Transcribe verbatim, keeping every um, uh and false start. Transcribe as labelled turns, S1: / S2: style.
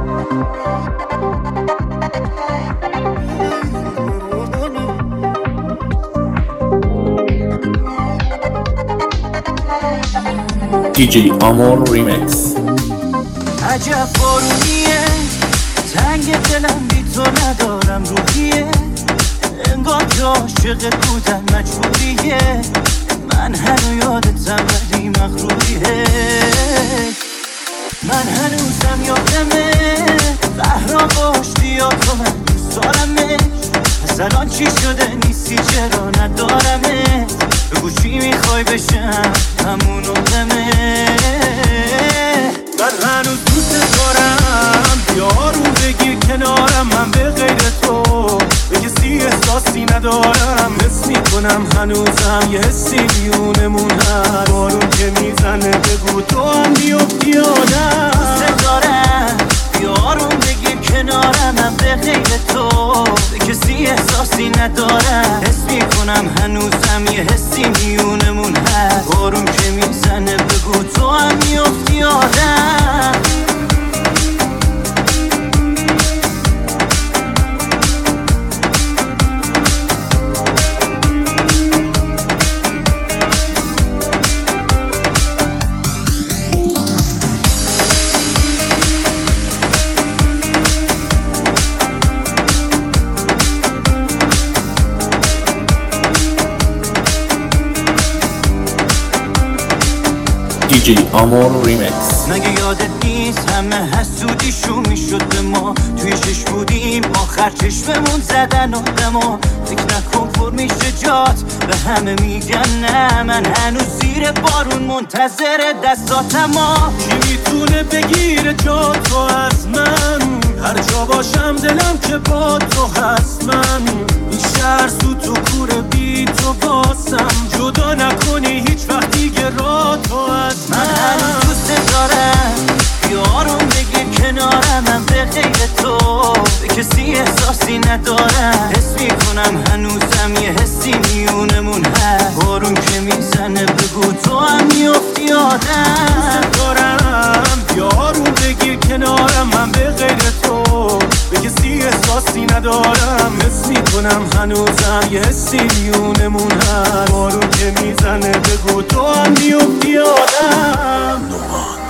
S1: دی جی آمور ریمیکس.
S2: عجب بارونیه، تنگ دلم بی تو ندارم روحیه، انگار که عاشق بودن مجبوریه، من هنو یادتم ولی مغروریه، من هنوزم یادمه بهرام باشتی یا تو من دوست دارمش، پس الان چی شده نیستی چرا ندارمت، بگو چی میخوای بشم همون آدمه، من هنوز دوست دارم، یارو بگیر کنارم، من به غیر تو به کسی احساسی ندارم، حس میکنم هنوزم یه حسی میونمون هست، بارون که میزنه بگو تو هم بیفتی آدم، دوست دارم یارو بگیر کنارم، من به غیر تو به کسی احساسی ندارم، حس میکنم هنوزم یه حسی میونمون هست، بارون که میزنه بگو تو هم میفتی آدم.
S1: دی جی آمور ریمیکس.
S2: مگه یادت نیست همه حسودیشون میشد به ما، توی چشم بودیم آخر چشممون زدن آدما، فکر نکن پر میشه جات به همه میگن نه، من هنوز زیر بارون منتظر دستاتما، کی میتونه بگیره جا تو از من، هر جا باشم دلم که با تو هست، من این شهر سو تو کوره بی تو باسم، جدا نکنی هیچ وقت دیگه را تو از من، من هنوز دوست دارم یارم بگیر کنارم، من به غیر تو به کسی احساسی ندارم، حس میکنم هنوزم یه حسی میونمون هست، بارون که میزنه بگو تو هم میفتی آدم، دوست دارم یارم بگیر کنارم، من به غیر تو به کسی احساسی ندارم، حس میکنم هنوزم یه حسی میونمون هست، بارون که میزنه بگو تو هم میفتی آدم.